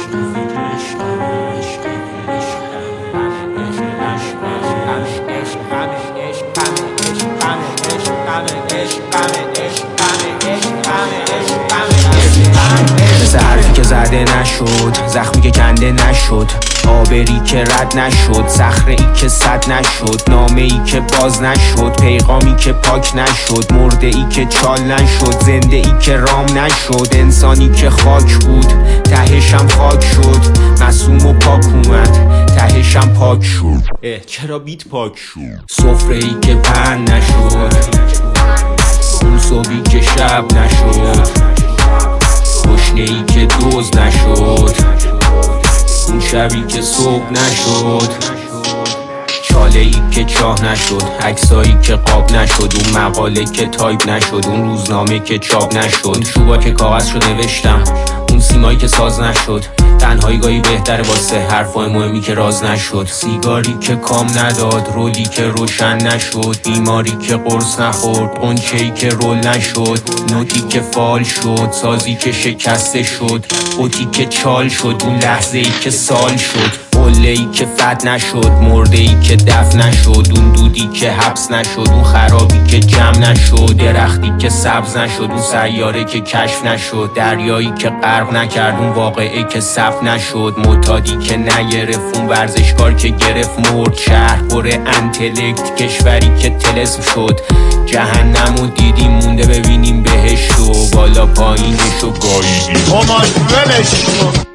مثل حرفی که زده نشد، زخمی که کنده نشد، آبری که رد نشد، صخره ای که سد نشد، نامه ای که باز نشد، پیغامی که پاک نشد، مرده ای که چال نشد، زنده ای که رام نشد، انسانی که خاک بود تهشم خاک شد، معصوم و پاک اومد تهشم پاک شد. چرا بیت پاک شد؟ سفره ای که پهن نشد، اون صبحی که شب نشد، گشنه ای که دوز نشد، اون شبی که صبح نشد، چاله ای که چاه نشد، عکسایی که قاب نشد، اون مقاله که تایپ نشد، اون روزنامه که چاپ نشد، شوبا که کاغذ شد نوشتم، اون سیمایی که ساز نشد، تنهایی گاهی بهتره واسه حرفای مهمی که راز نشد، سیگاری که کام نداد، رولی که روشن نشد، بیماری که قرص نخورد، قنچه‌ای که رول نشد، نوتی که فال شد، سازی که شکسته شد، اوتی که چال شد، اون لحظه ای که سال شد، قله ای که فت نشد، مرده ای که دفن نشد، اون دودی که حبس نشد، اون خرابی که جمع نشد، درختی که سبز نشد، اون سیاره که کشف نشد، دریایی که غرق نکرد، اون واقعه که صف نشد، معتادی که نگرفت، اون ورزشکار که گرفت مرد، شهر پر انتلکت، کشوری که طلسم شد، جهنمو دیدیم مونده ببینیم بهشتو، بالا پایینشو گاییدیم.